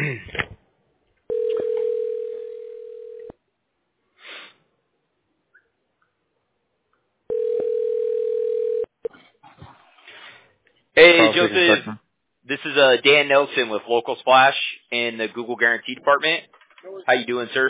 Hey, Carl speaking, Joseph. second. This is Dan Nelson with Local Splash in the Google Guarantee Department. How you doing, sir?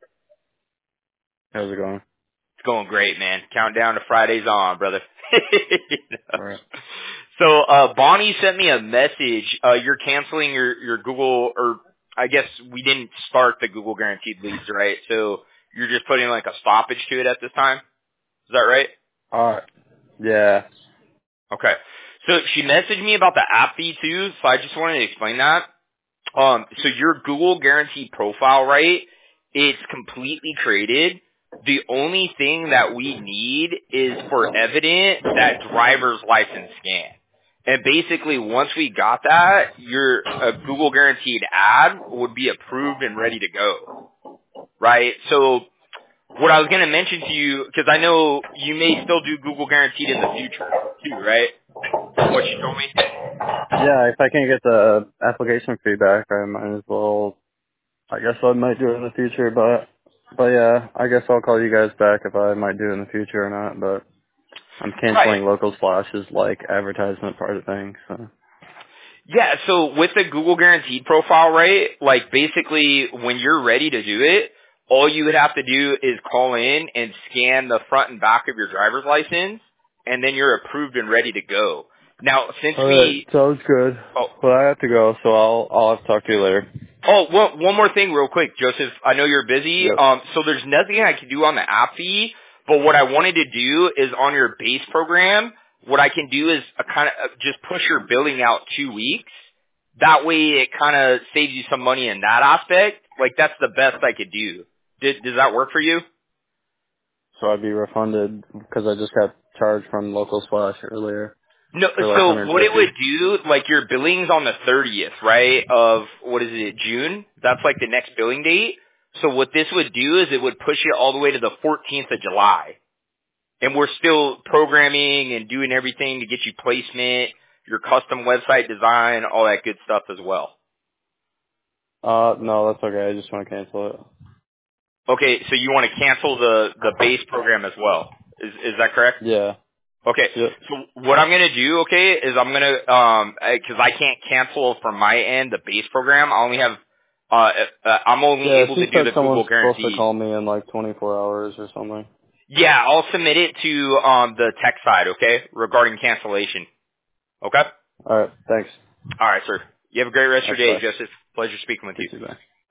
How's it going? It's going great, man. Countdown to Friday's on, brother. You know? Alright. So, Bonnie sent me a message. You're canceling your Google, or I guess we didn't start the Google Guaranteed leads, right? So you're just putting like a stoppage to it at this time? Is that right? Alright. Yeah. Okay. So she messaged me about the app fee too, so I just wanted to explain that. So your Google Guarantee profile, right? It's completely created. The only thing that we need is for evident that driver's license scan. And basically, once we got that, your Google Guaranteed ad would be approved and ready to go, right? So what I was going to mention to you, because I know you may still do Google Guaranteed in the future too, right? From what you told me. Yeah, if I can't get the application feedback, I might as well, I guess I might do it in the future, but yeah, I guess I'll call you guys back if I might do it in the future or not, but I'm Right. canceling local splashes like advertisement part of things, so. Yeah, so with the Google Guaranteed profile, right, like basically when you're ready to do it, all you would have to do is call in and scan the front and back of your driver's license, and then you're approved and ready to go. Now, since Alright, we, sounds good. oh, Well, I have to go, so I'll have to talk to you later. one more thing real quick, Joseph. I know you're busy. Yep. So there's nothing I can do on the app fee, but what I wanted to do is on your base program, what I can do is kind of just push your billing out 2 weeks. That way it kind of saves you some money in that aspect. Like that's the best I could do. Does that work for you? So I'd be refunded because I just got charged from local splash earlier No, for like so what it 150. would do, like your billing's on the 30th, right, of, what is it, June? That's like the next billing date. So what this would do is it would push it all the way to the 14th of July. And we're still programming and doing everything to get you placement, your custom website design, all that good stuff as well. No, that's okay. I just want to cancel it. Okay, so you want to cancel the base program as well. Is that correct? Yeah. Okay. Yep. So what I'm gonna do, okay, is I'm gonna because I can't cancel from my end the base program. I only have I'm only Yeah, able she to do said the someone's Google supposed to Guaranteed. call me in like 24 hours or something. Yeah, I'll submit it to the tech side, okay, regarding cancellation. Okay. Alright, thanks. All right, sir. You have a great rest of Alright, your day, bye. Joseph. Pleasure speaking with You you. too, bye.